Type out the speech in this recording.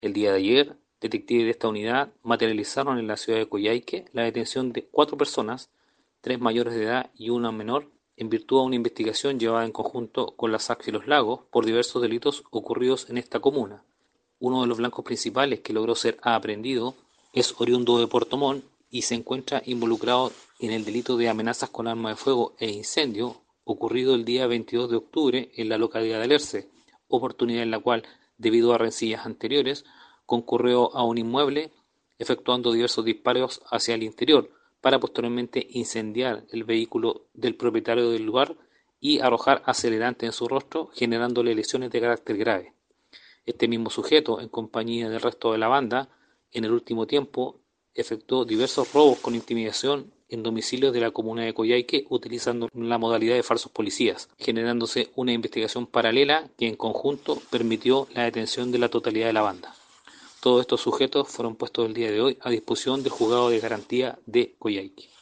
El día de ayer, detectives de esta unidad materializaron en la ciudad de Coyhaique la detención de 4 personas, 3 mayores de edad y una menor, en virtud de una investigación llevada en conjunto con la SACJ y Los Lagos por diversos delitos ocurridos en esta comuna. Uno de los blancos principales que logró ser aprehendido es oriundo de Puerto Montt y se encuentra involucrado en el delito de amenazas con arma de fuego e incendio ocurrido el día 22 de octubre en la localidad de Alerce, oportunidad en la cual, debido a rencillas anteriores, concurrió a un inmueble efectuando diversos disparos hacia el interior para posteriormente incendiar el vehículo del propietario del lugar y arrojar acelerante en su rostro, generándole lesiones de carácter grave. Este mismo sujeto, en compañía del resto de la banda, en el último tiempo efectuó diversos robos con intimidación en domicilios de la comuna de Coyhaique utilizando la modalidad de falsos policías, generándose una investigación paralela que en conjunto permitió la detención de la totalidad de la banda. Todos estos sujetos fueron puestos el día de hoy a disposición del Juzgado de Garantía de Coyhaique.